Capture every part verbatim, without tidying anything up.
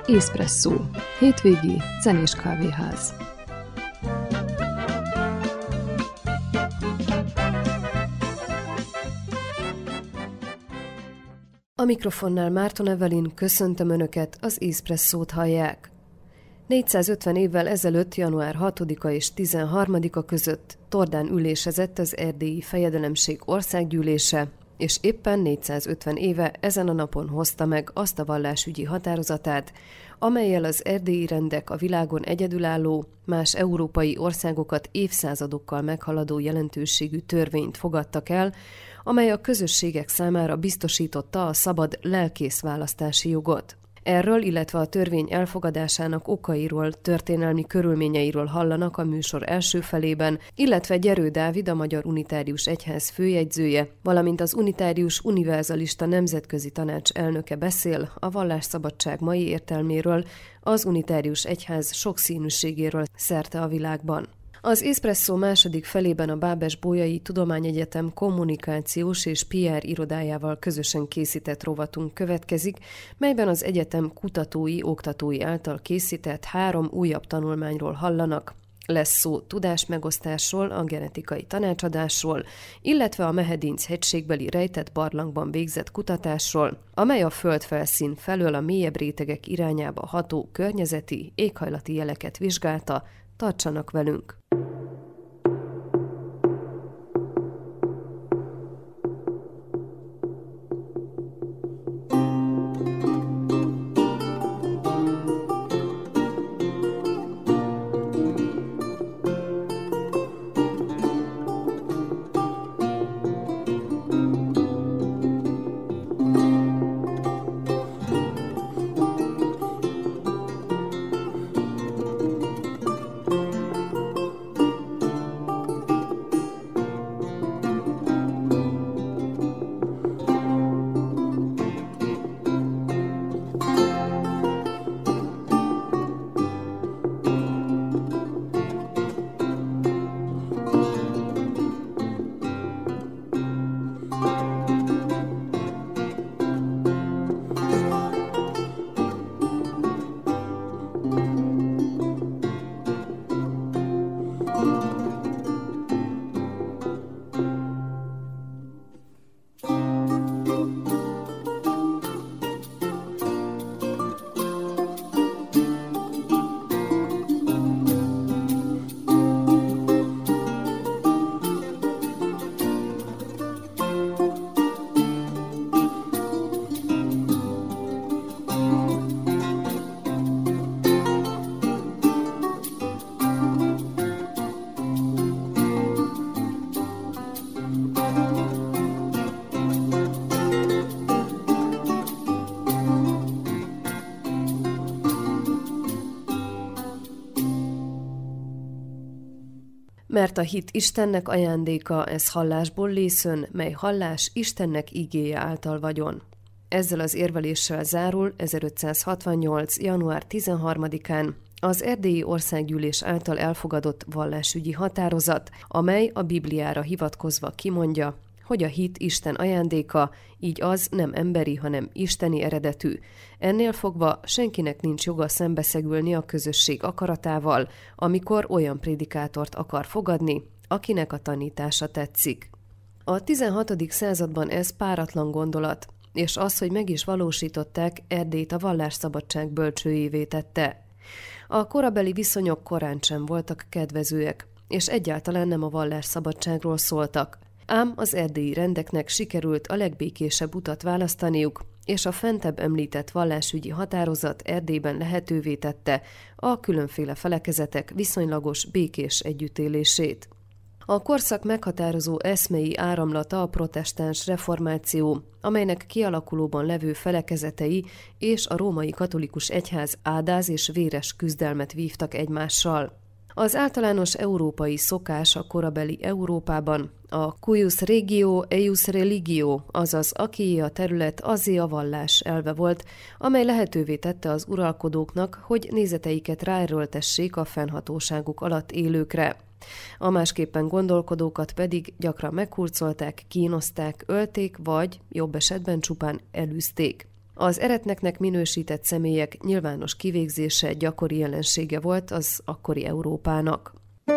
Espresszó. Hétvégi zenés kávéház. A mikrofonnál Márton Evelyn, köszöntöm Önöket, az Espresszót hallják. négyszázötven évvel ezelőtt, január hatodika és tizenharmadika között Tordán ülésezett az Erdélyi Fejedelemség Országgyűlése, és éppen négyszázötven éve ezen a napon hozta meg azt a vallásügyi határozatát, amellyel az erdélyi rendek a világon egyedülálló, más európai országokat évszázadokkal meghaladó jelentőségű törvényt fogadtak el, amely a közösségek számára biztosította a szabad lelkészválasztási jogot. Erről, illetve a törvény elfogadásának okairól, történelmi körülményeiről hallanak a műsor első felében, illetve Gyerő Dávid, a Magyar Unitárius Egyház főjegyzője, valamint az Unitárius Univerzalista Nemzetközi Tanács elnöke beszél a vallásszabadság mai értelméről, az Unitárius Egyház sokszínűségéről szerte a világban. Az Espresszó második felében a Bábes-Bolyai Tudományegyetem kommunikációs és pé er irodájával közösen készített rovatunk következik, melyben az egyetem kutatói, oktatói által készített három újabb tanulmányról hallanak. Lesz szó tudásmegosztásról, a genetikai tanácsadásról, illetve a Mehedinc hegységbeli rejtett barlangban végzett kutatásról, amely a földfelszín felől a mélyebb rétegek irányába ható környezeti, éghajlati jeleket vizsgálta. Tartsanak velünk! Mert a hit Istennek ajándéka, ez hallásból lészön, mely hallás Istennek igéje által vagyon. Ezzel az érveléssel zárul ezerötszázhatvannyolc. január tizenharmadikán az Erdélyi Országgyűlés által elfogadott vallásügyi határozat, amely a Bibliára hivatkozva kimondja, hogy a hit Isten ajándéka, így az nem emberi, hanem isteni eredetű. Ennél fogva senkinek nincs joga szembeszegülni a közösség akaratával, amikor olyan prédikátort akar fogadni, akinek a tanítása tetszik. A tizenhatodik században ez páratlan gondolat, és az, hogy meg is valósították, Erdélyt a vallásszabadság bölcsőjévé tette. A korabeli viszonyok korán sem voltak kedvezőek, és egyáltalán nem a vallásszabadságról szóltak. Ám az erdélyi rendeknek sikerült a legbékésebb utat választaniuk, és a fentebb említett vallásügyi határozat Erdélyben lehetővé tette a különféle felekezetek viszonylagos békés együttélését. A korszak meghatározó eszmei áramlata a protestáns reformáció, amelynek kialakulóban levő felekezetei és a római katolikus egyház ádáz és véres küzdelmet vívtak egymással. Az általános európai szokás a korabeli Európában a cuius regio eius religio, azaz akié a terület, azé a vallás elve volt, amely lehetővé tette az uralkodóknak, hogy nézeteiket ráerőltessék a fennhatóságuk alatt élőkre. A másképpen gondolkodókat pedig gyakran meghurcolták, kínozták, ölték, vagy jobb esetben csupán elűzték. Az eretneknek minősített személyek nyilvános kivégzése gyakori jelensége volt az akkori Európának.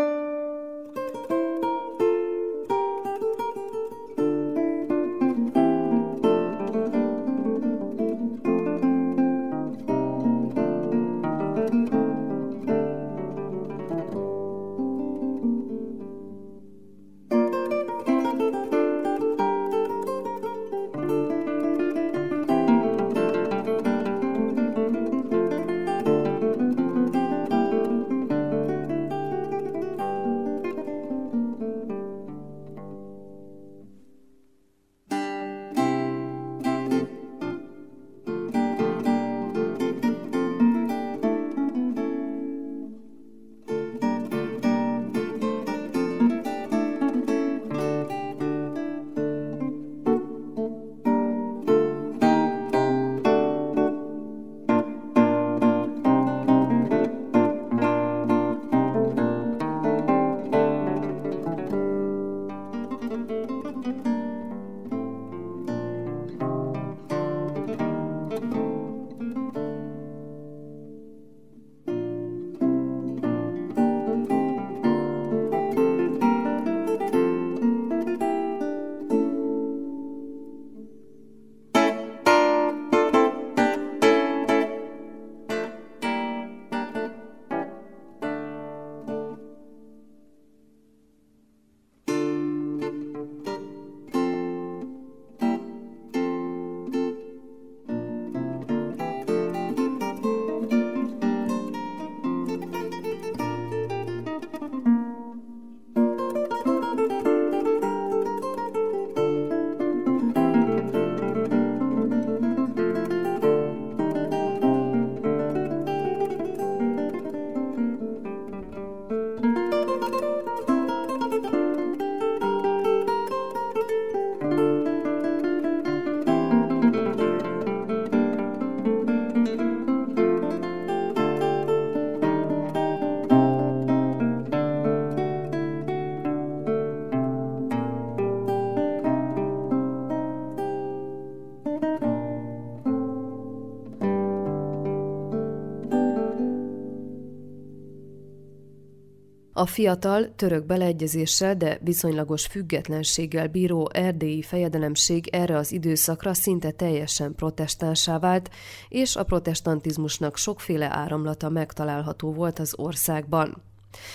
A fiatal, török beleegyezéssel, de viszonylagos függetlenséggel bíró erdélyi fejedelemség erre az időszakra szinte teljesen protestánsá vált, és a protestantizmusnak sokféle áramlata megtalálható volt az országban.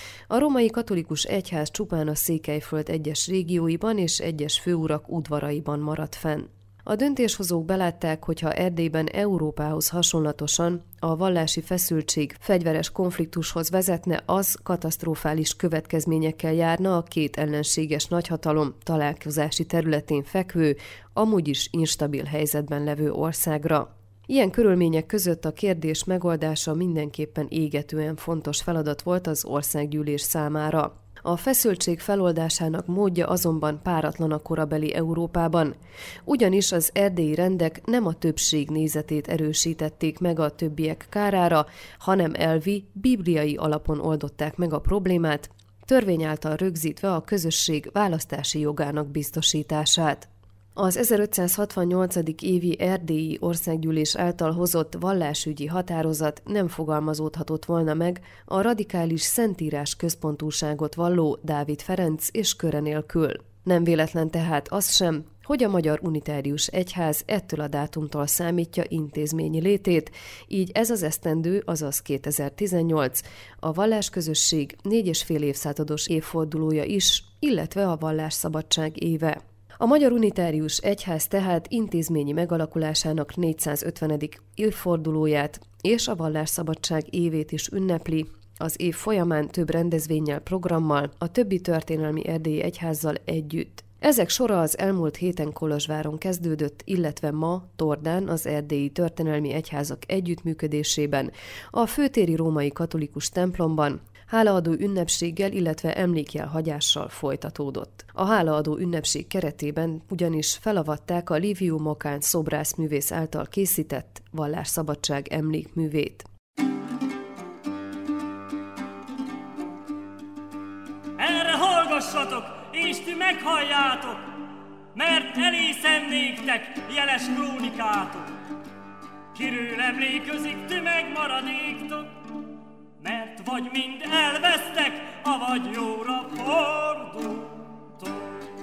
A római katolikus egyház csupán a Székelyföld egyes régióiban és egyes főurak udvaraiban maradt fenn. A döntéshozók belátták, hogy ha Erdélyben Európához hasonlatosan a vallási feszültség fegyveres konfliktushoz vezetne, az katasztrofális következményekkel járna a két ellenséges nagyhatalom találkozási területén fekvő, amúgy is instabil helyzetben levő országra. Ilyen körülmények között a kérdés megoldása mindenképpen égetően fontos feladat volt az országgyűlés számára. A feszültség feloldásának módja azonban páratlan a korabeli Európában, ugyanis az erdélyi rendek nem a többség nézetét erősítették meg a többiek kárára, hanem elvi, bibliai alapon oldották meg a problémát, törvény által rögzítve a közösség választási jogának biztosítását. Az ezerötszázhatvannyolcadik évi erdélyi országgyűlés által hozott vallásügyi határozat nem fogalmazódhatott volna meg a radikális szentírás központúságot valló Dávid Ferenc és köre nélkül. Nem véletlen tehát az sem, hogy a Magyar Unitárius Egyház ettől a dátumtól számítja intézményi létét, így ez az esztendő, azaz kétezer-tizennyolc, a vallásközösség négy és fél évszázados évfordulója is, illetve a vallásszabadság éve. A Magyar Unitárius Egyház tehát intézményi megalakulásának négyszázötvenedik évfordulóját és a vallásszabadság évét is ünnepli, az év folyamán több rendezvénnyel, programmal, a többi történelmi erdélyi egyházzal együtt. Ezek sora az elmúlt héten Kolozsváron kezdődött, illetve ma Tordán az erdélyi történelmi egyházak együttműködésében, a főtéri római katolikus templomban, hálaadó ünnepséggel, illetve emlékjelhagyással folytatódott. A hálaadó ünnepség keretében ugyanis felavatták a Liviu Mokán szobrászművész által készített vallásszabadság emlékművét. Erre hallgassatok, és ti meghalljátok, mert elészem néktek jeles krónikátok. kiről emléközik tömegmaradéktok, mert vagy mind elvesztek, avagy jóra fordultok.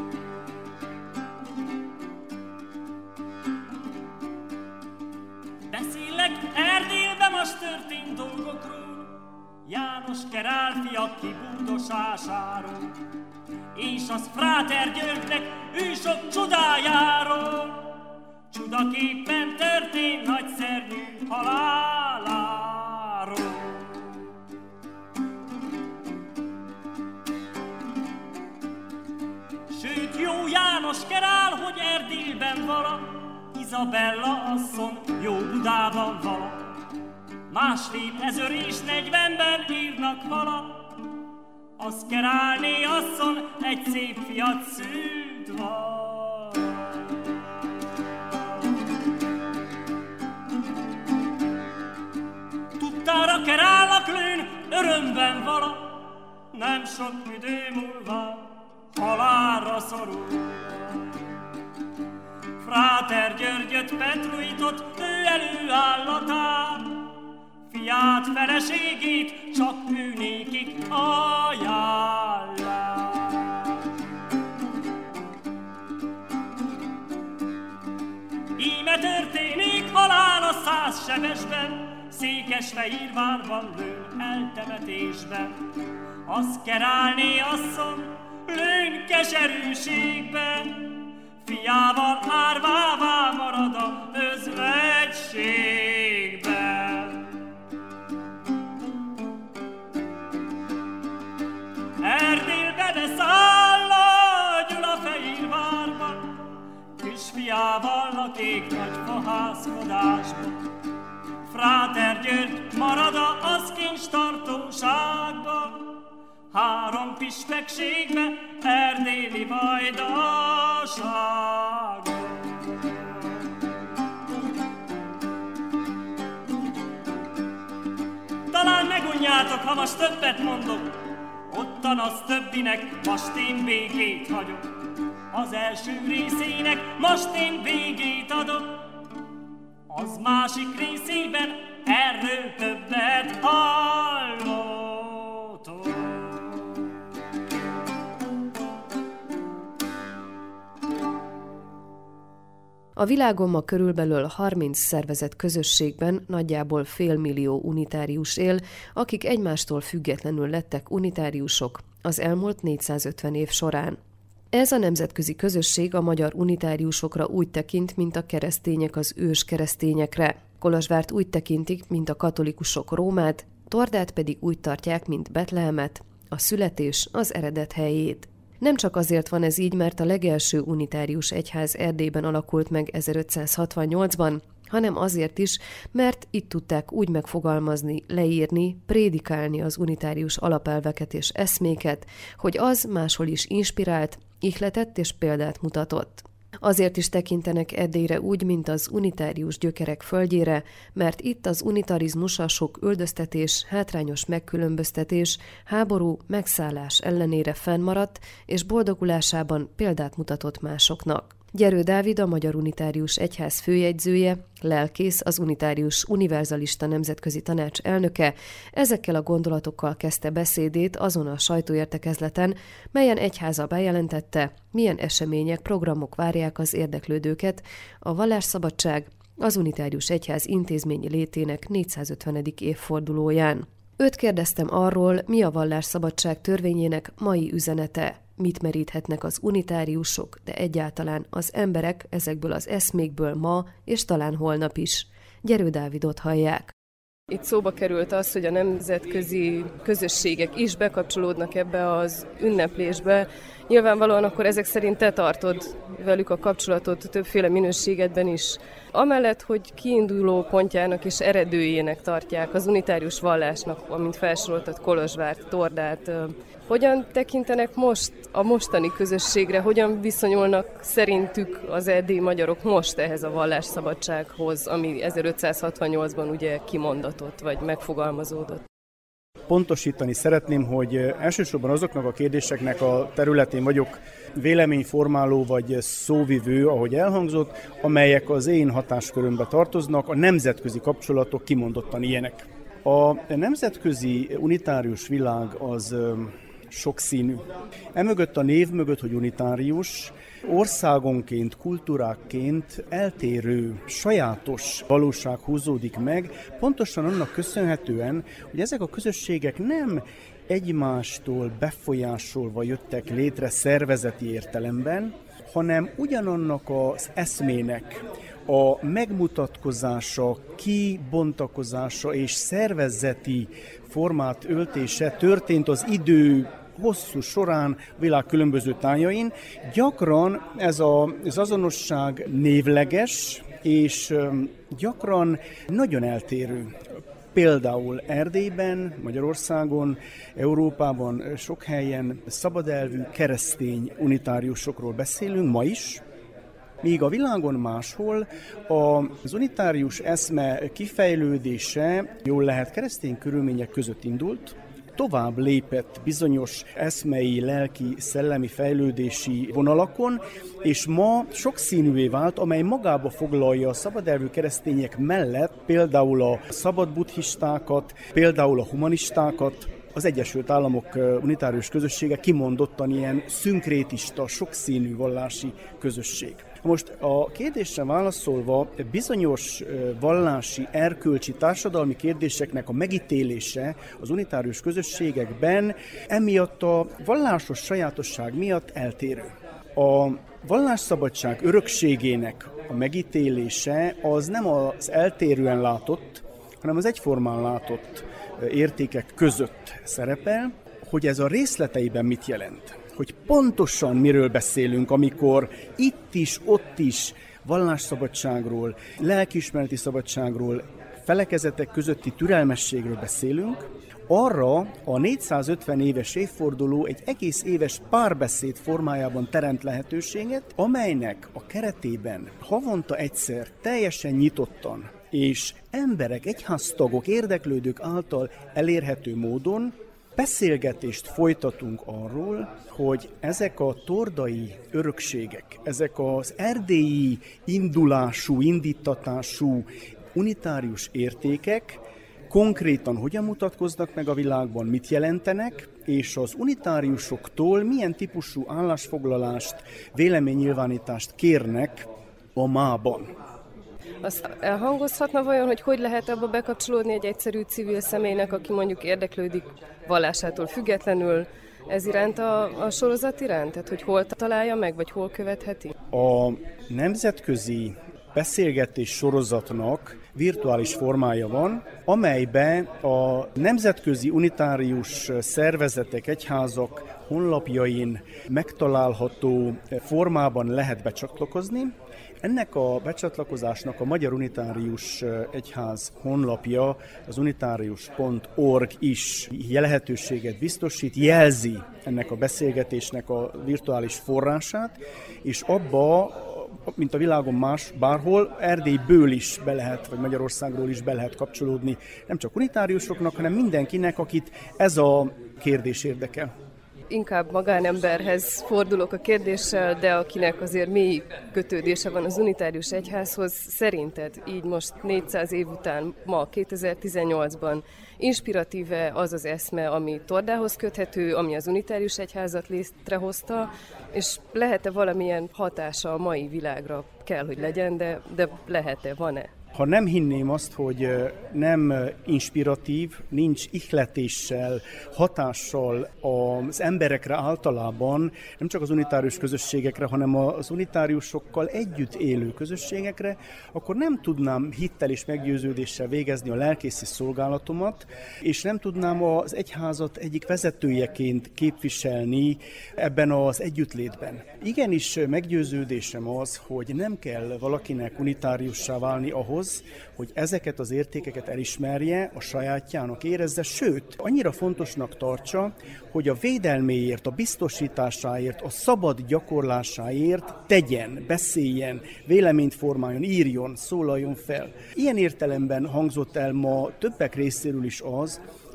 Beszélek Erdélyben most történt dolgokról, János Kerál fia kibúdosásáról, és az Fráter Györgynek ő sok csodájáról, csudaképpen történt nagyszerű haláláról. Sőt, jó János Kerál, hogy Erdélyben vala, Izabella asszony jó Budában vala, másfél ezer és negyvenben írnak vala, az Kerálné asszony egy szép fiat szült vala. Tudtára Kerálnak lőn örömben vala, nem sok idő múlva halálra szorul. Fráter Györgyöt Petruitot ő előállatát, fiát, feleségét csak ő nékik ajánlá. Íme történik halál a száz sebesben, Székesfehérvárban lőn eltemetésben. Az Kerálné asszony lőn keserűségben, fiával árvává marad a özvegységben. Erdélbe beszáll a Gyulafehérvárban, kisfiával lakik nagy fahászkodásban. Fráter György marad az kincstartóságban, három pispekségbe, erdéli vajdaságban. Talán megunjátok, ha most többet mondok, ottan az többinek most én végét hagyok. Az első részének most én végét adok, az másik részében erről többet hallotok. A világon ma körülbelül harminc szervezett közösségben nagyjából félmillió unitárius él, akik egymástól függetlenül lettek unitáriusok az elmúlt négyszázötven év során. Ez a nemzetközi közösség a magyar unitáriusokra úgy tekint, mint a keresztények az ős keresztényekre. Kolozsvárt úgy tekintik, mint a katolikusok Rómát, Tordát pedig úgy tartják, mint Betlehemet, a születés az eredet helyét. Nem csak azért van ez így, mert a legelső unitárius egyház Erdélyben alakult meg ezerötszázhatvannyolcban, hanem azért is, mert itt tudták úgy megfogalmazni, leírni, prédikálni az unitárius alapelveket és eszméket, hogy az máshol is inspirált, ihletett és példát mutatott. Azért is tekintenek Erdélyre úgy, mint az unitárius gyökerek földjére, mert itt az unitarizmus a sok üldöztetés, hátrányos megkülönböztetés, háború, megszállás ellenére fennmaradt, és boldogulásában példát mutatott másoknak. Gyerő Dávid, a Magyar Unitárius Egyház főjegyzője, lelkész, az Unitárius Univerzalista Nemzetközi Tanács elnöke ezekkel a gondolatokkal kezdte beszédét azon a sajtóértekezleten, melyen egyháza bejelentette, milyen események, programok várják az érdeklődőket a vallásszabadság, az Unitárius Egyház intézményi létének négyszázötvenedik évfordulóján. Őt kérdeztem arról, mi a vallásszabadság törvényének mai üzenete, mit meríthetnek az unitáriusok, de egyáltalán az emberek ezekből az eszmékből ma és talán holnap is. Gyerő Dávidot hallják. Itt szóba került az, hogy a nemzetközi közösségek is bekapcsolódnak ebbe az ünneplésbe. Nyilvánvalóan akkor ezek szerint te tartod velük a kapcsolatot többféle minőségedben is. Amellett, hogy kiinduló pontjának és eredőjének tartják az unitárius vallásnak, amint felsoroltad Kolozsvárt, Tordát, hogyan tekintenek most a mostani közösségre, hogyan viszonyulnak szerintük az erdélyi magyarok most ehhez a vallásszabadsághoz, ami ezerötszázhatvannyolcban ugye kimondatott vagy megfogalmazódott? pontosítani szeretném, hogy elsősorban azoknak a kérdéseknek a területén vagyok véleményformáló vagy szóvivő, ahogy elhangzott, amelyek az én hatáskörömbe tartoznak, a nemzetközi kapcsolatok kimondottan ilyenek. A nemzetközi unitárius világ az sokszínű. Emögött a név mögött, hogy unitárius, országonként, kultúrákként eltérő, sajátos valóság húzódik meg, pontosan annak köszönhetően, hogy ezek a közösségek nem egymástól befolyásolva jöttek létre szervezeti értelemben, hanem ugyanannak az eszmének a megmutatkozása, kibontakozása és szervezeti formát öltése történt az idő hosszú során a világ különböző tájain. Gyakran ez a, az azonosság névleges, és gyakran nagyon eltérő. Például Erdélyben, Magyarországon, Európában sok helyen szabadelvű keresztény unitáriusokról beszélünk ma is, míg a világon máshol az unitárius eszme kifejlődése jól lehet keresztény körülmények között indult, tovább lépett bizonyos eszmei, lelki, szellemi fejlődési vonalakon, és ma sokszínűvé vált, amely magába foglalja a szabadelvű keresztények mellett például a szabad buddhistákat, például a humanistákat. Az Egyesült Államok unitárius közössége kimondottan ilyen szinkrétista, sokszínű vallási közösség. Most a kérdésre válaszolva, bizonyos vallási, erkölcsi, társadalmi kérdéseknek a megítélése az unitárius közösségekben emiatt a vallásos sajátosság miatt eltérő. A vallásszabadság örökségének a megítélése az nem az eltérően látott, hanem az egyformán látott értékek között szerepel, hogy ez a részleteiben mit jelent. Hogy pontosan miről beszélünk, amikor itt is, ott is vallásszabadságról, lelkiismereti szabadságról, felekezetek közötti türelmességről beszélünk, arra a négyszázötven éves évforduló egy egész éves párbeszéd formájában teremt lehetőséget, amelynek a keretében havonta egyszer teljesen nyitottan és emberek, egyháztagok, érdeklődők által elérhető módon beszélgetést folytatunk arról, hogy ezek a tordai örökségek, ezek az erdélyi indulású, indítatású unitárius értékek konkrétan hogyan mutatkoznak meg a világban, mit jelentenek, és az unitáriusoktól milyen típusú állásfoglalást, véleménynyilvánítást kérnek a mában. Azt elhangozhatna vajon, hogy hogy lehet abba bekapcsolódni egy egyszerű civil személynek, aki mondjuk érdeklődik vallásától függetlenül ez iránt a, a sorozat iránt? Tehát, hogy hol találja meg, vagy hol követheti? A nemzetközi beszélgetés sorozatnak virtuális formája van, amelybe a nemzetközi unitárius szervezetek, egyházak honlapjain megtalálható formában lehet becsatlakozni. Ennek a becsatlakozásnak a Magyar Unitárius Egyház honlapja, az unitárius pont org is lehetőséget biztosít, jelzi ennek a beszélgetésnek a virtuális forrását, és abba, mint a világon más, bárhol, Erdélyből is be lehet, vagy Magyarországról is be lehet kapcsolódni, nem csak unitáriusoknak, hanem mindenkinek, akit ez a kérdés érdekel. Inkább magánemberhez fordulok a kérdéssel, de akinek azért mély kötődése van az unitárius egyházhoz, szerinted így most négyszáz év után, ma kétezer-tizennyolcban inspiratíve az az eszme, ami Tordához köthető, ami az unitárius egyházat létrehozta, és lehet-e valamilyen hatása a mai világra? Kell, hogy legyen, de, de lehet-e, van-e? Ha nem hinném azt, hogy nem inspiratív, nincs ihletéssel, hatással az emberekre általában, nem csak az unitárius közösségekre, hanem az unitáriusokkal együtt élő közösségekre, akkor nem tudnám hittel és meggyőződéssel végezni a lelkészi szolgálatomat, és nem tudnám az egyházat egyik vezetőjeként képviselni ebben az együttlétben. Igenis meggyőződésem az, hogy nem kell valakinek unitáriussá válni ahhoz, hogy ezeket az értékeket elismerje, a sajátjának érezze, sőt, annyira fontosnak tartsa, hogy a védelméért, a biztosításáért, a szabad gyakorlásáért tegyen, beszéljen, véleményt formáljon, írjon, szólaljon fel. Ilyen értelemben hangzott el ma többek részéről is az,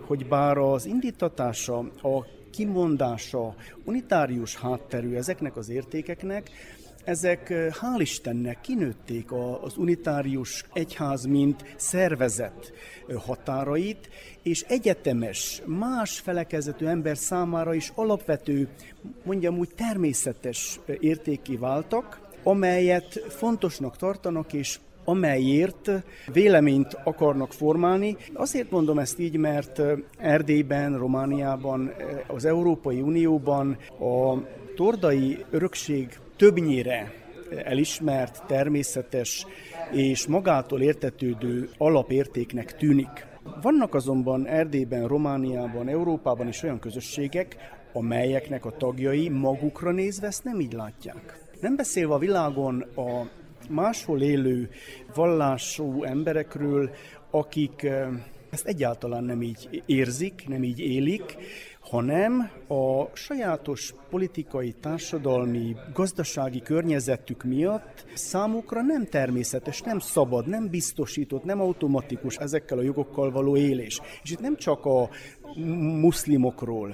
hogy bár az indítatása, a kimondása unitárius hátterű ezeknek az értékeknek, ezek hál' Istennek kinőtték az unitárius egyház mint szervezet határait, és egyetemes, más felekezetű ember számára is alapvető, mondjam úgy természetes értékké váltak, amelyet fontosnak tartanak, és amelyért véleményt akarnak formálni. Azért mondom ezt így, mert Erdélyben, Romániában, az Európai Unióban a tordai örökség többnyire elismert, természetes és magától értetődő alapértéknek tűnik. Vannak azonban Erdélyben, Romániában, Európában is olyan közösségek, amelyeknek a tagjai magukra nézve ezt nem így látják. Nem beszélve a világon a máshol élő vallású emberekről, akik ezt egyáltalán nem így érzik, nem így élik, hanem a sajátos politikai, társadalmi, gazdasági környezetük miatt számukra nem természetes, nem szabad, nem biztosított, nem automatikus ezekkel a jogokkal való élés. És itt nem csak a muszlimokról,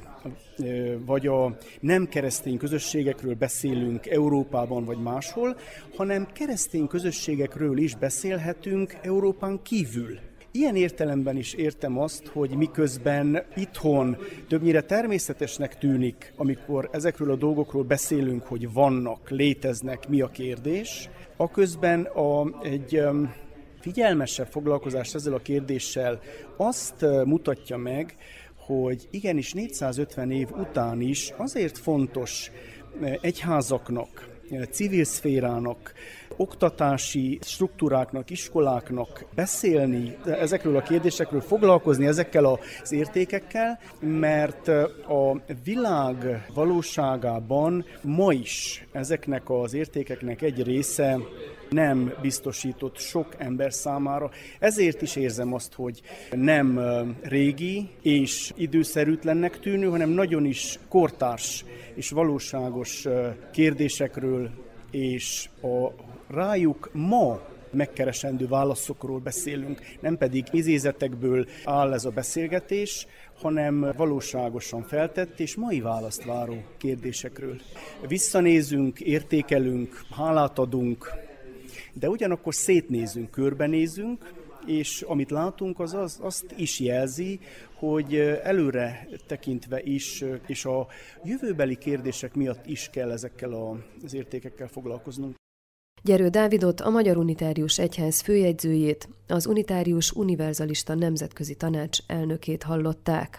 vagy a nem keresztény közösségekről beszélünk Európában vagy máshol, hanem keresztény közösségekről is beszélhetünk Európán kívül. Ilyen értelemben is értem azt, hogy miközben itthon többnyire természetesnek tűnik, amikor ezekről a dolgokról beszélünk, hogy vannak, léteznek, mi a kérdés, aközben a, egy figyelmesebb foglalkozás ezzel a kérdéssel azt mutatja meg, hogy igenis négyszázötven év után is azért fontos egyházaknak, civil szférának, oktatási struktúráknak, iskoláknak beszélni ezekről a kérdésekről, foglalkozni ezekkel az értékekkel, mert a világ valóságában ma is ezeknek az értékeknek egy része nem biztosított sok ember számára. Ezért is érzem azt, hogy nem régi és időszerűtlennek tűnő, hanem nagyon is kortárs és valóságos kérdésekről és a rájuk ma megkeresendő válaszokról beszélünk, nem pedig izézetekből áll ez a beszélgetés, hanem valóságosan feltett és mai választ váró kérdésekről. Visszanézünk, értékelünk, hálát adunk, de ugyanakkor szétnézünk, körbenézünk, és amit látunk, az, az azt is jelzi, hogy előre tekintve is, és a jövőbeli kérdések miatt is kell ezekkel az értékekkel foglalkoznunk. Gyerő Dávidot, a Magyar Unitárius Egyház főjegyzőjét, az Unitárius Univerzalista Nemzetközi Tanács elnökét hallották.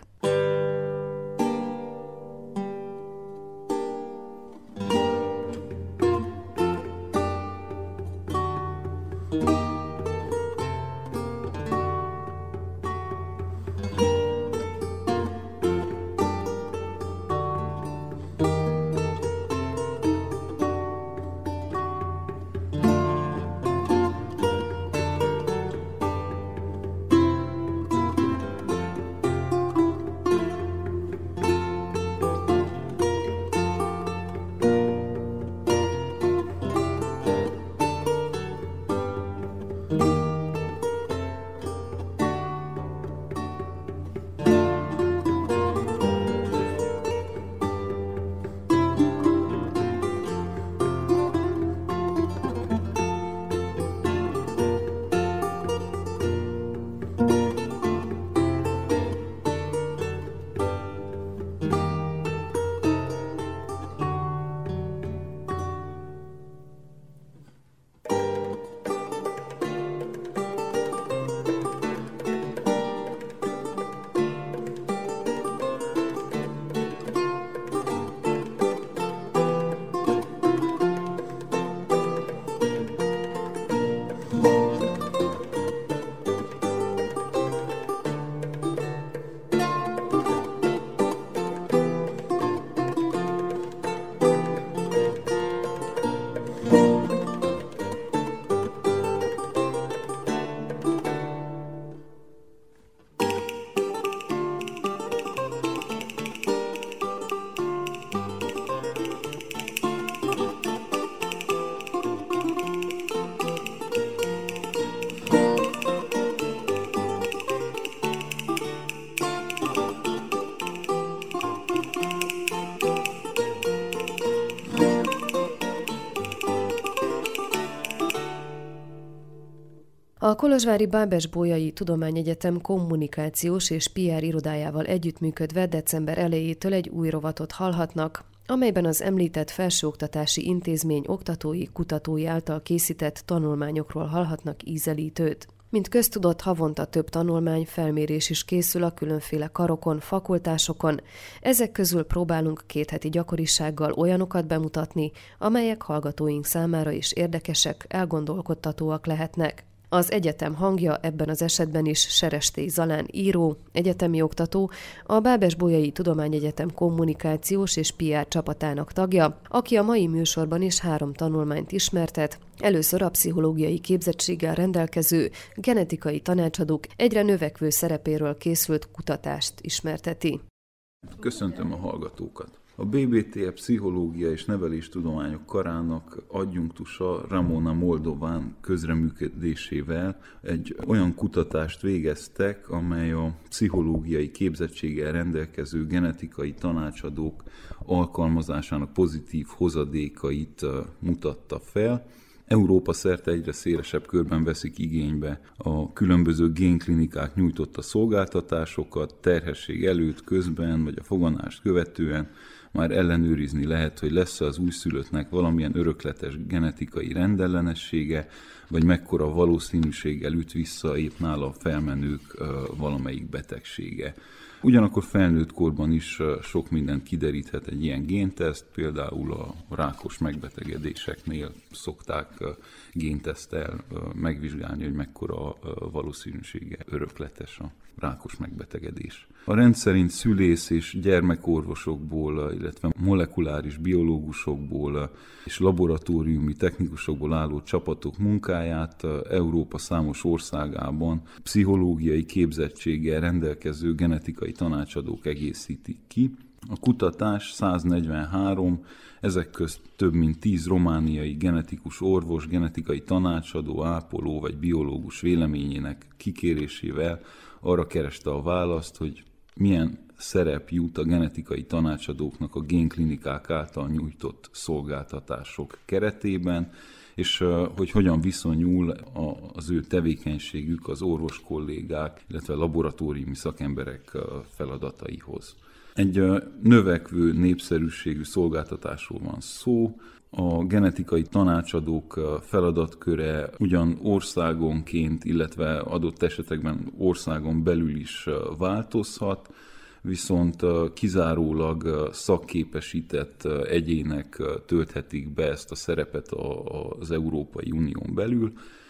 A kolozsvári Bábes-Bolyai Tudományegyetem kommunikációs és pé er irodájával együttműködve december elejétől egy új rovatot hallhatnak, amelyben az említett felsőoktatási intézmény oktatói, kutatói által készített tanulmányokról hallhatnak ízelítőt. Mint köztudott, havonta több tanulmány, felmérés is készül a különféle karokon, fakultásokon. Ezek közül próbálunk két heti gyakorisággal olyanokat bemutatni, amelyek hallgatóink számára is érdekesek, elgondolkodtatóak lehetnek. Az egyetem hangja ebben az esetben is Serestély Zalán író, egyetemi oktató, a Bábes-Bolyai Tudományegyetem kommunikációs és pé er csapatának tagja, aki a mai műsorban is három tanulmányt ismertet. Először a pszichológiai képzettséggel rendelkező, genetikai tanácsadók egyre növekvő szerepéről készült kutatást ismerteti. Köszöntöm a hallgatókat! A bé bé té e Pszichológia és Neveléstudományok Karának adjunktusa Ramona Moldován közreműködésével egy olyan kutatást végeztek, amely a pszichológiai képzettséggel rendelkező genetikai tanácsadók alkalmazásának pozitív hozadékait mutatta fel. Európa szerte egyre szélesebb körben veszik igénybe a különböző génklinikák nyújtotta szolgáltatásokat, terhesség előtt, közben vagy a foganást követően már ellenőrizni lehet, hogy lesz az újszülöttnek valamilyen örökletes genetikai rendellenessége, vagy mekkora valószínűséggel üt vissza épp nála felmenők valamelyik betegsége. Ugyanakkor felnőtt korban is sok mindent kideríthet egy ilyen génteszt, például a rákos megbetegedéseknél szokták génteszttel megvizsgálni, hogy mekkora valószínűsége örökletes a rákos megbetegedés. A rendszerint szülész és gyermekorvosokból, illetve molekuláris biológusokból és laboratóriumi technikusokból álló csapatok munkáját Európa számos országában pszichológiai képzettséggel rendelkező genetikai tanácsadók egészítik ki. A kutatás száznegyvenhárom, ezek közt több mint tíz romániai genetikus orvos, genetikai tanácsadó, ápoló vagy biológus véleményének kikérésével arra kereste a választ, hogy milyen szerep jut a genetikai tanácsadóknak a génklinikák által nyújtott szolgáltatások keretében, és hogy hogyan viszonyul az ő tevékenységük az orvos kollégák, illetve laboratóriumi szakemberek feladataihoz. Egy növekvő népszerűségű szolgáltatásról van szó. A genetikai tanácsadók feladatköre ugyan országonként, illetve adott esetekben országon belül is változhat, viszont kizárólag szakképesített egyének tölthetik be ezt a szerepet az Európai Unión belül.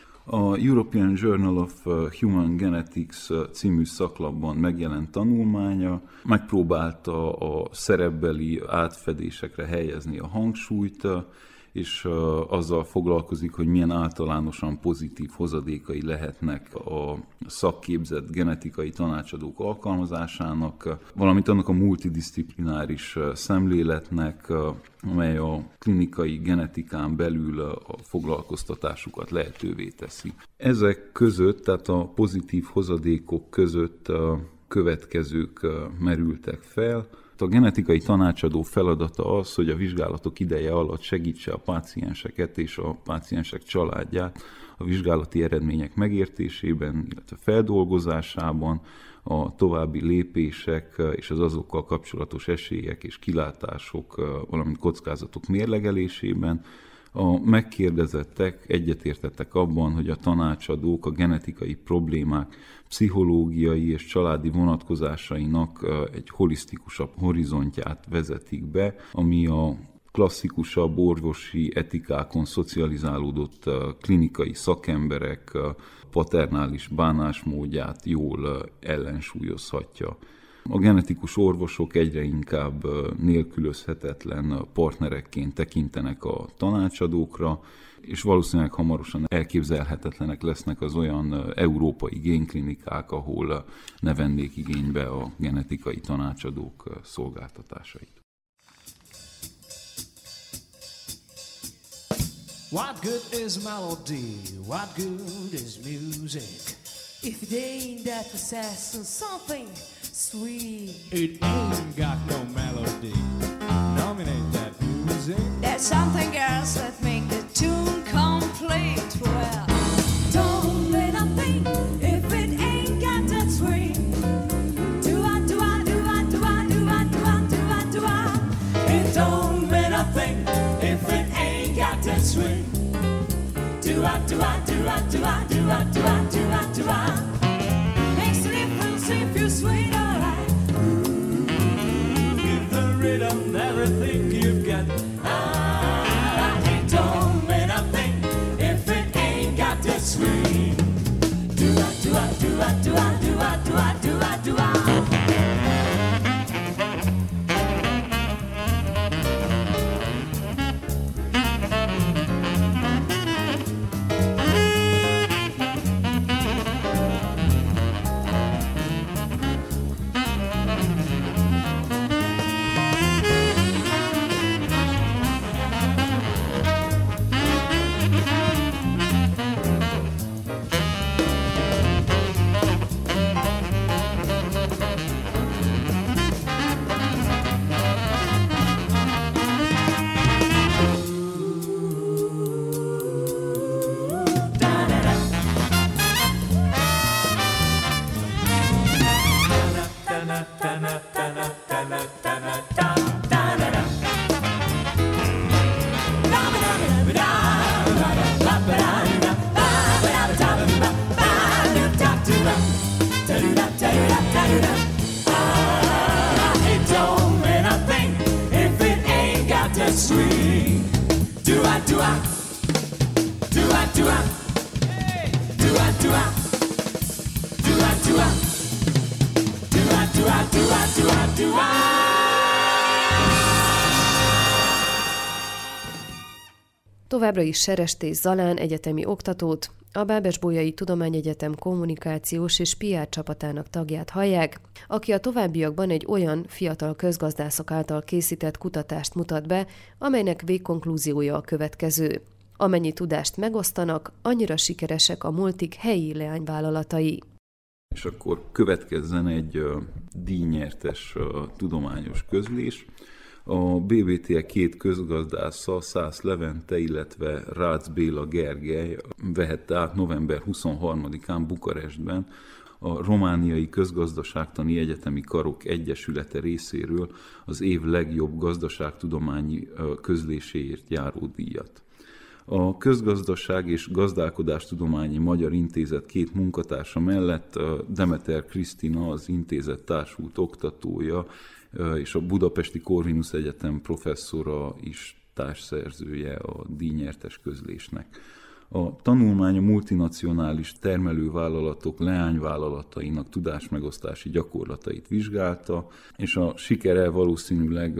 A European Journal of Human Genetics című szaklapban megjelent tanulmánya megpróbálta a szerepbeli átfedésekre helyezni a hangsúlyt, és azzal foglalkozik, hogy milyen általánosan pozitív hozadékai lehetnek a szakképzett genetikai tanácsadók alkalmazásának, valamint annak a multidisziplináris szemléletnek, amely a klinikai genetikán belül a foglalkoztatásukat lehetővé teszi. Ezek között, tehát a pozitív hozadékok között következők merültek fel. A genetikai tanácsadó feladata az, hogy a vizsgálatok ideje alatt segítse a pácienseket és a páciensek családját a vizsgálati eredmények megértésében, illetve feldolgozásában, a további lépések és az azokkal kapcsolatos esélyek és kilátások, valamint kockázatok mérlegelésében. A megkérdezettek egyetértettek abban, hogy a tanácsadók a genetikai problémák pszichológiai és családi vonatkozásainak egy holisztikusabb horizontját vezetik be, ami a klasszikusabb orvosi etikákon szocializálódott klinikai szakemberek paternális bánásmódját jól ellensúlyozhatja. A genetikus orvosok egyre inkább nélkülözhetetlen partnerekként tekintenek a tanácsadókra, és valószínűleg hamarosan elképzelhetetlenek lesznek az olyan európai génklinikák, ahol ne vennék igénybe a genetikai tanácsadók szolgáltatásait. What good is melody? What good is music? If it ain't that possessing something sweet. It ain't got no melody. Nominate that music. There's something else that make the tune complete. Well, don't let up freedom, everything you get. Ah, it don't mean a thing if it ain't got that sweet. Do-a, do-a, do-a, do-a, do-a, do-a, do-a, do-a. Továbbra is Serestés Zalán egyetemi oktatót, a Bábesbolyai Tudományegyetem kommunikációs és pé er csapatának tagját hallják, aki a továbbiakban egy olyan fiatal közgazdászok által készített kutatást mutat be, amelynek végkonklúziója a következő. Amennyi tudást megosztanak, annyira sikeresek a multik helyi leányvállalatai. És akkor következzen egy uh, díjnyertes uh, tudományos közlés. A bé bé té e két közgazdásza, Szász Levente, illetve Rácz Béla Gergely vehette át november huszonharmadikán Bukarestben a Romániai Közgazdaságtani Egyetemi Karok Egyesülete részéről az év legjobb gazdaságtudományi közléséért járó díjat. A Közgazdaság és Gazdálkodástudományi Magyar Intézet két munkatársa mellett Demeter Krisztina, az intézet társult oktatója, és a Budapesti Corvinus Egyetem professzora is társszerzője a díjnyertes közlésnek. A tanulmány a multinacionális termelővállalatok leányvállalatainak tudásmegosztási gyakorlatait vizsgálta, és a sikere valószínűleg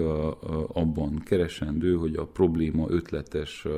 abban keresendő, hogy a probléma ötletes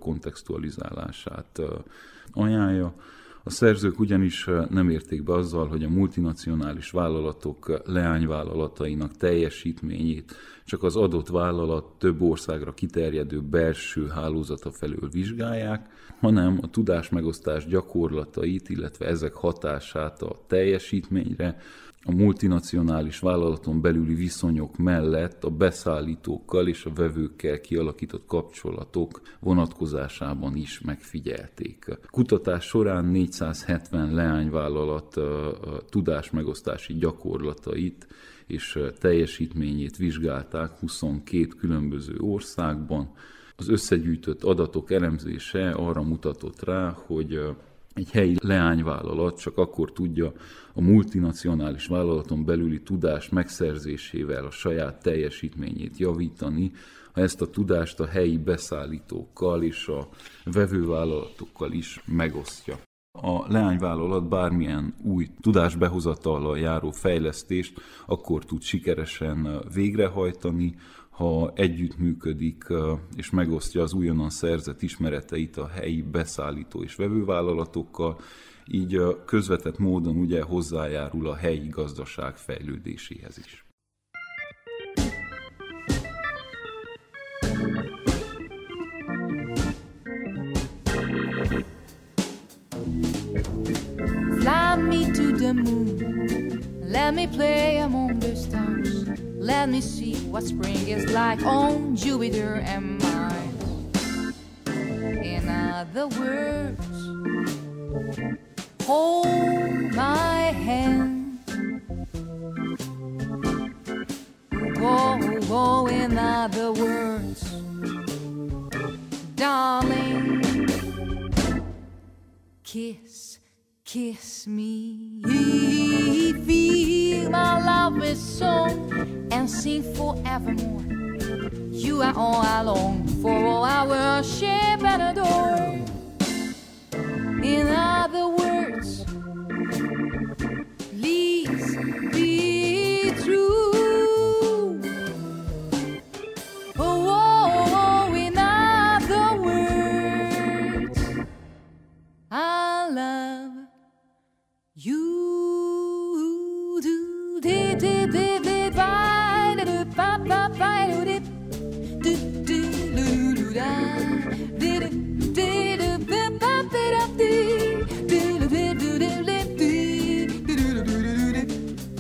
újrakontextualizálását ajánlja. A szerzők ugyanis nem érték be azzal, hogy a multinacionális vállalatok leányvállalatainak teljesítményét csak az adott vállalat több országra kiterjedő belső hálózata felől vizsgálják, hanem a tudásmegosztás gyakorlatait, illetve ezek hatását a teljesítményre, a multinacionális vállalaton belüli viszonyok mellett a beszállítókkal és a vevőkkel kialakított kapcsolatok vonatkozásában is megfigyelték. A kutatás során négyszázhetven leányvállalat tudásmegosztási gyakorlatait és teljesítményét vizsgálták huszonkét különböző országban. Az összegyűjtött adatok elemzése arra mutatott rá, hogy egy helyi leányvállalat csak akkor tudja a multinacionális vállalaton belüli tudás megszerzésével a saját teljesítményét javítani, ha ezt a tudást a helyi beszállítókkal és a vevővállalatokkal is megosztja. A leányvállalat bármilyen új tudásbehozatallal járó fejlesztést akkor tud sikeresen végrehajtani, ha együttműködik és megosztja az újonnan szerzett ismereteit a helyi beszállító és vevővállalatokkal, így közvetett módon ugye hozzájárul a helyi gazdaság fejlődéséhez is. Fly me to the moon, let me play among the stars. Let me see what spring is like on Jupiter and Mars. In other words, hold my hand. Go, go, in other words, darling, kiss, kiss me. Feel my love is song and sing forevermore. You are all I long for, all I worship and adore. In other words, please be true. Oh, oh, oh, in other words, I love you. Do, do, do, do, do, bye, do, do, bye, bye, bye, do, do, do, do, do, do, da, do, do, do, do, bye, bye, bye, do, do, do, do, do, do, do, do, do, do, do,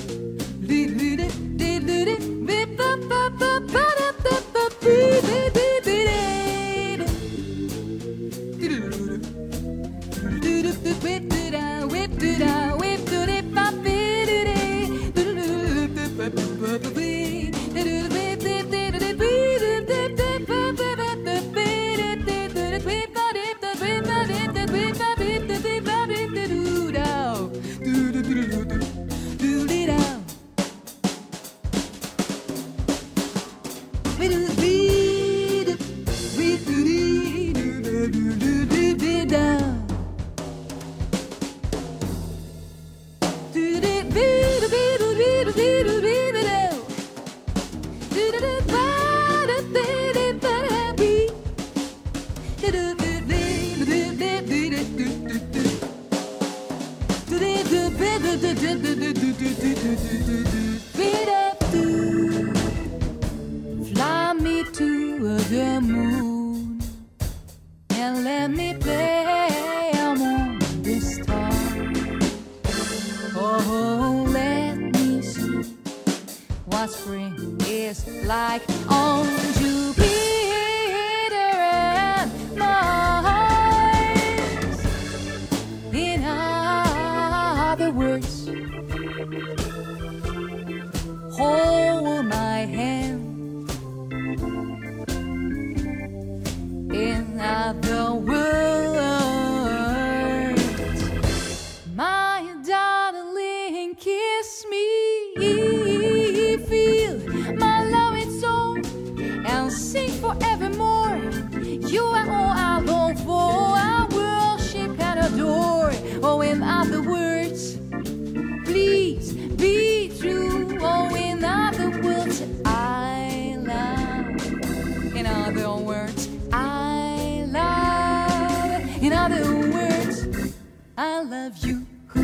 Fly me to the moon and let me play among the stars. Oh, let me see what spring is like on Jupiter and Mars. In other words, hold my hand. In other words, my darling, kiss me, feel my love and soul, and sing forevermore. You are all I long for, I worship and adore. Oh, in other words, please be true. Oh, in other words, I love. In other words, I love. In other words, I love you.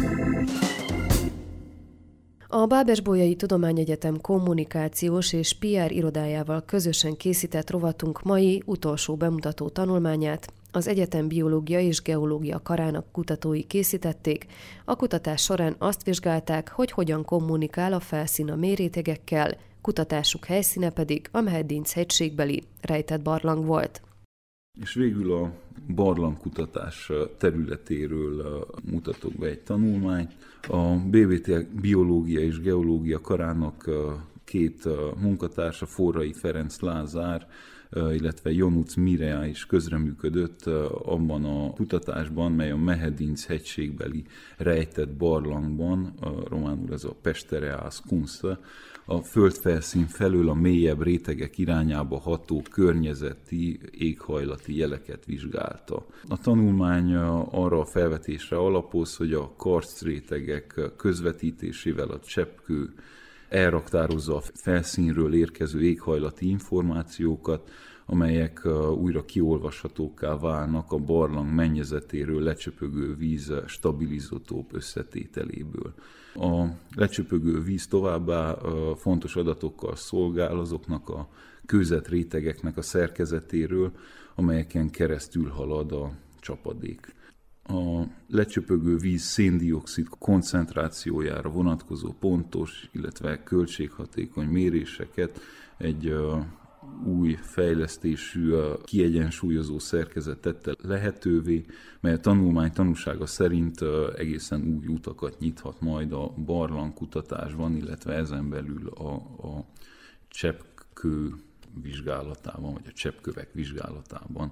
A Bábes-Bolyai Tudományegyetem kommunikációs és pé er irodájával közösen készített rovatunk mai utolsó bemutató tanulmányát az egyetem biológia és geológia karának kutatói készítették. A kutatás során azt vizsgálták, hogy hogyan kommunikál a felszín a mélyrétegekkel, kutatásuk helyszíne pedig a Mehedinc hegységbeli rejtett barlang volt. És végül a barlangkutatás területéről mutatok be egy tanulmányt. A bé vé té biológia és geológia karának két munkatársa, Forrai Ferenc Lázár, illetve Jonuc Mirea is közreműködött abban a kutatásban, mely a Mehedinc hegységbeli rejtett barlangban, románul ez a Pestereász Kunsze, a földfelszín felől a mélyebb rétegek irányába ható környezeti, éghajlati jeleket vizsgálta. A tanulmány arra a felvetésre alapoz, hogy a karsztrétegek közvetítésével a cseppkő elraktározza a felszínről érkező éghajlati információkat, amelyek újra kiolvashatókká válnak a barlang mennyezetéről lecsöpögő víz stabilizotóbb összetételéből. A lecsöpögő víz továbbá fontos adatokkal szolgál azoknak a kőzetrétegeknek a szerkezetéről, amelyeken keresztül halad a csapadék. A lecsöpögő víz széndioxid koncentrációjára vonatkozó pontos, illetve költséghatékony méréseket egy új fejlesztésű, kiegyensúlyozó szerkezet tette lehetővé, mely a tanulmány tanúsága szerint egészen új utakat nyithat majd a barlangkutatásban, illetve ezen belül a, a cseppkő vizsgálatában, vagy a cseppkövek vizsgálatában.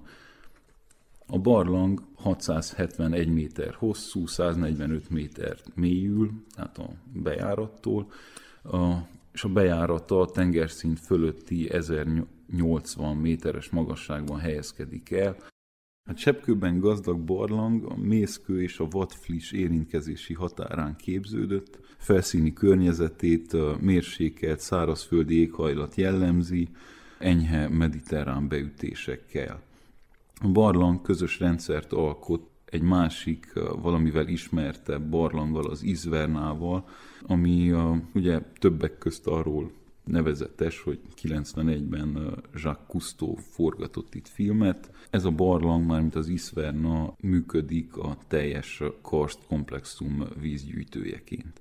A barlang hatszázhetvenegy méter hosszú, száznegyvenöt méter mélyül, tehát a bejárattól. A és a bejárata a tengerszint fölötti ezernyolcvan méteres magasságban helyezkedik el. A cseppkőben gazdag barlang a mészkő és a vadflis érintkezési határán képződött, felszíni környezetét a mérsékelt szárazföldi éghajlat jellemzi, enyhe mediterrán beütésekkel. A barlang közös rendszert alkot egy másik, valamivel ismertebb barlanggal, az Izvernával, ami ugye többek közt arról nevezetes, hogy kilencvenegyben Jacques Cousteau forgatott itt filmet. Ez a barlang, mármint az Izverna működik a teljes karstkomplexum vízgyűjtőjeként.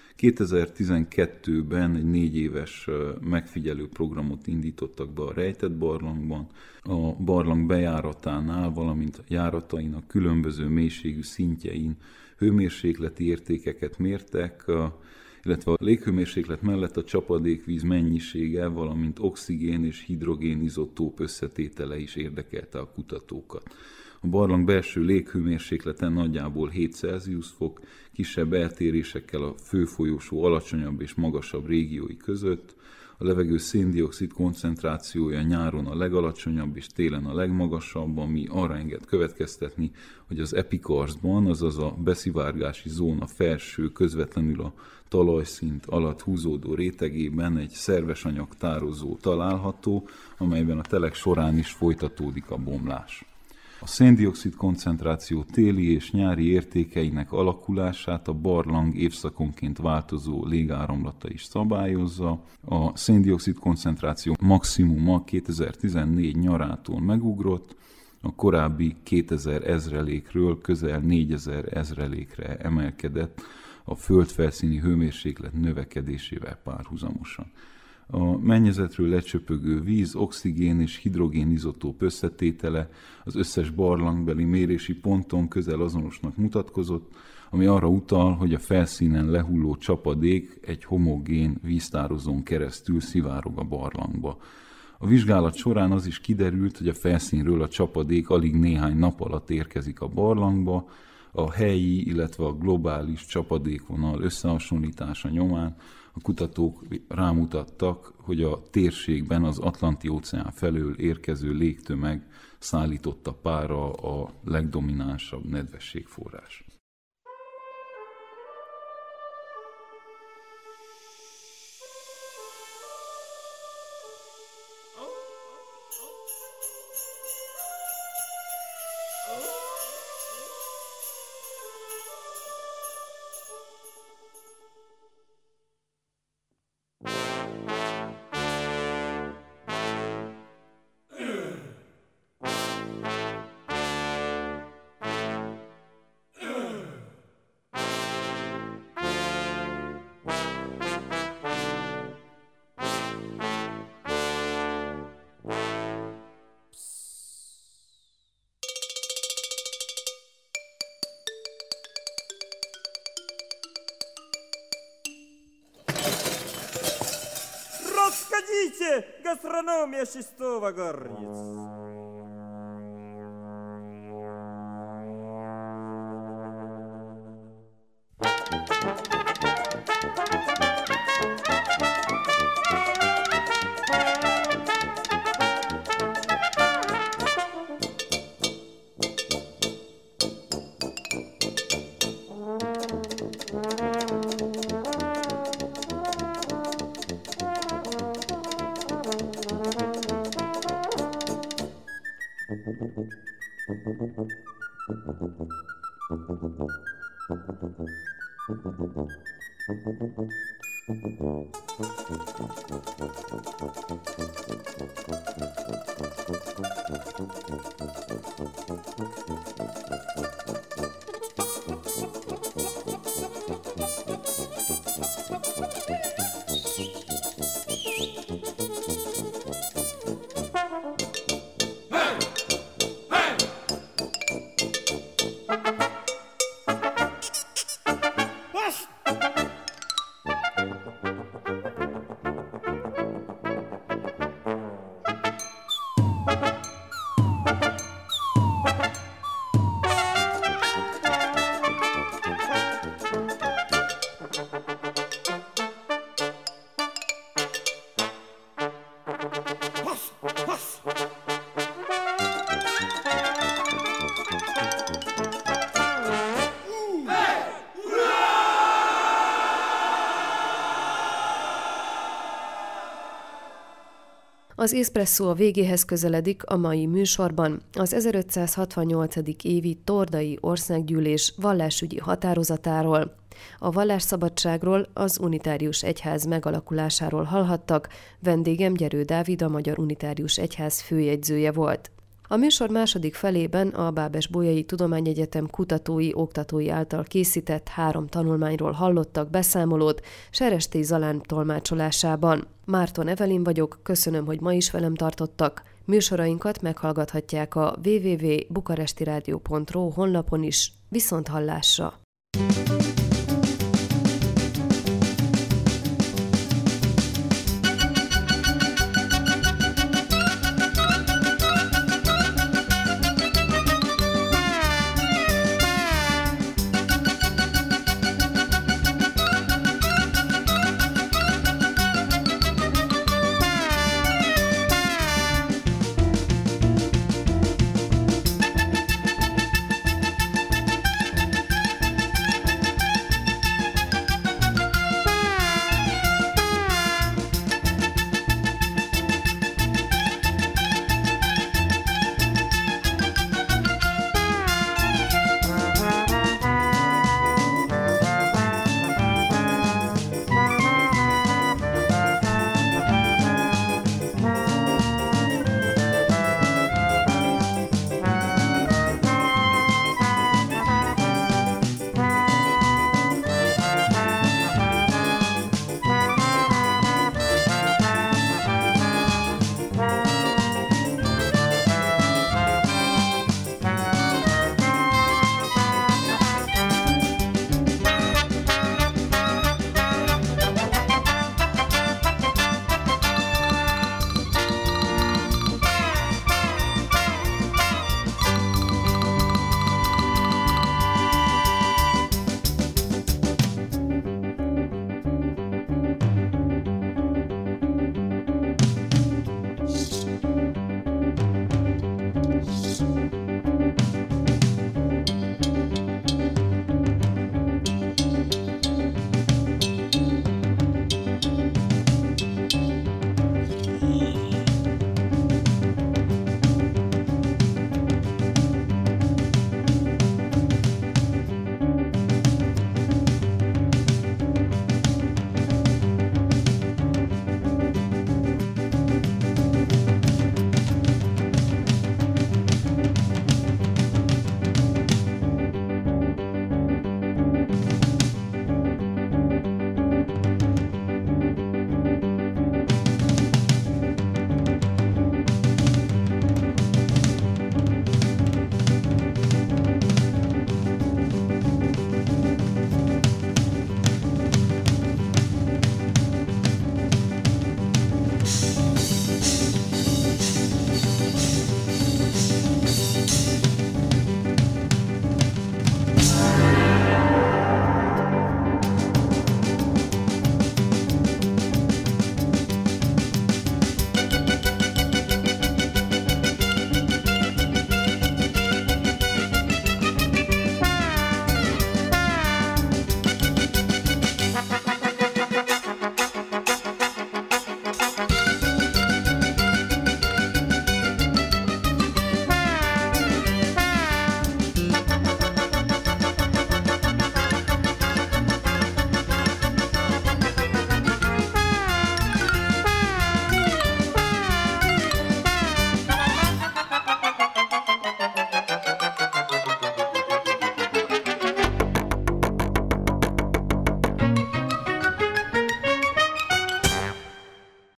kétezer-tizenkettőben egy négy éves megfigyelő programot indítottak be a rejtett barlangban. A barlang bejáratánál, valamint a járatainak különböző mélységű szintjein hőmérsékleti értékeket mértek, illetve a léghőmérséklet mellett a csapadékvíz mennyisége, valamint oxigén és hidrogén izotóp összetétele is érdekelte a kutatókat. A barlang belső léghőmérsékleten nagyjából hét Celsius fok, kisebb eltérésekkel a főfolyósó alacsonyabb és magasabb régiói között. A levegő széndioxid koncentrációja nyáron a legalacsonyabb és télen a legmagasabb, ami arra enged következtetni, hogy az epikarsztban, azaz a beszivárgási zóna felső, közvetlenül a talajszint alatt húzódó rétegében egy szerves anyag tározó található, amelyben a telek során is folytatódik a bomlás. A széndioxid koncentráció téli és nyári értékeinek alakulását a barlang évszakonként változó légáramlata is szabályozza. A széndioxid koncentráció maximuma kétezer-tizennégy nyarától megugrott, a korábbi kétezer ezrelékről közel négyezer ezrelékre emelkedett a földfelszíni hőmérséklet növekedésével párhuzamosan. A mennyezetről lecsöpögő víz, oxigén és hidrogén izotóp összetétele az összes barlangbeli mérési ponton közel azonosnak mutatkozott, ami arra utal, hogy a felszínen lehulló csapadék egy homogén víztározón keresztül szivárog a barlangba. A vizsgálat során az is kiderült, hogy a felszínről a csapadék alig néhány nap alatt érkezik a barlangba, a helyi, illetve a globális csapadékvonal összehasonlítása nyomán a kutatók rámutattak, hogy a térségben az Atlanti-óceán felől érkező légtömeg szállította pára a legdominánsabb nedvességforrás. Расходите! Гастрономия шестого горниц! Az Espresso a végéhez közeledik, a mai műsorban az ezerötszázhatvannyolcadik évi Tordai Országgyűlés vallásügyi határozatáról, a vallásszabadságról, az unitárius egyház megalakulásáról hallhattak, vendégem Gyerő Dávid, a Magyar Unitárius Egyház főjegyzője volt. A műsor második felében a Bábes-Bolyai Tudományegyetem kutatói, oktatói által készített három tanulmányról hallottak beszámolót Serestély Zalán tolmácsolásában. Márton Evelin vagyok, köszönöm, hogy ma is velem tartottak. Műsorainkat meghallgathatják a double-u double-u double pont bukarestirádió pont ro honlapon is. Viszont hallásra!